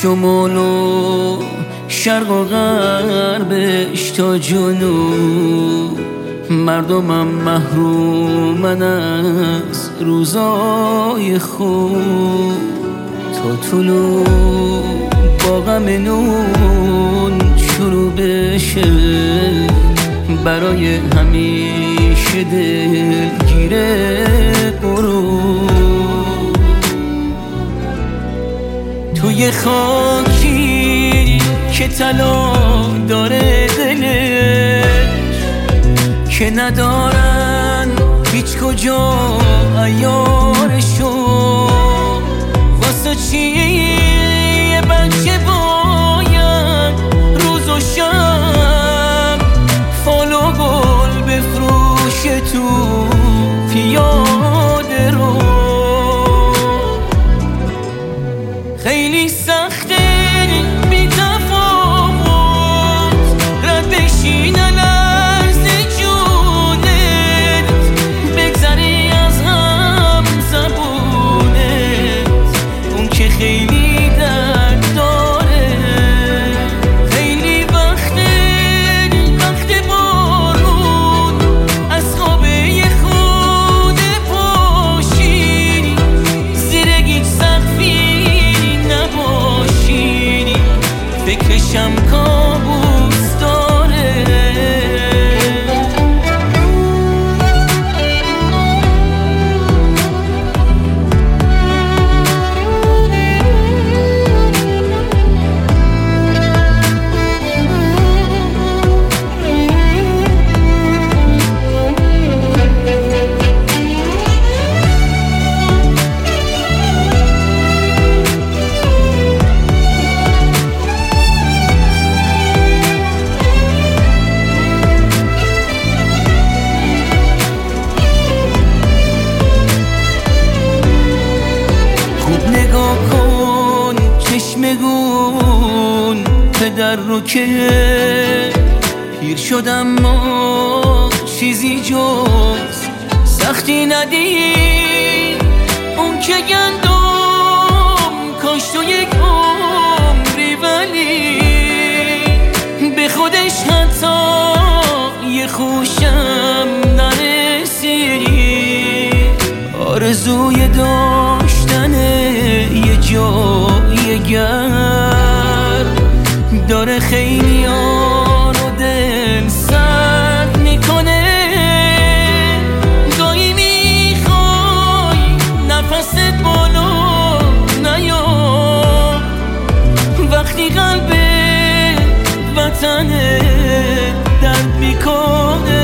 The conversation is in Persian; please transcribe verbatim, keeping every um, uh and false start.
شمال و شرق و غربش تا جنوب، مردمم محرومن از روزای خوب. تا طلوع با غم نون شروع بشه، برای همیشه دلگیر غروب. توی خاکی که طلا داره دلش، که ندارن هیچ کجا عیارشو، واسه چی یه بچه باید روز و شب فال و گل بفروشه تو پیاده رو؟ خیلی سخته بی تفاوت رد بشینن از جونت، بگذری از هم زبونت، اون که خیلی درد داره. خیلی وقته وقت بارون از خوابه خود پاشی، زیر هیچ سقفی نباشی، فکرشم کابوس داره. چشمگون پدر رو که پیر شدم ما چیزی جز سختی ندید، اون که گندم کاشت و یک عمری ولی به خودش حتی یه خوشم نرسید. آرزوی داشتن یه جای گرم داره خیلی ها رو دل سرد میکنه. گاهی میخوای نفست بالا نیاد، وقتی قلب وطن درد میکنه.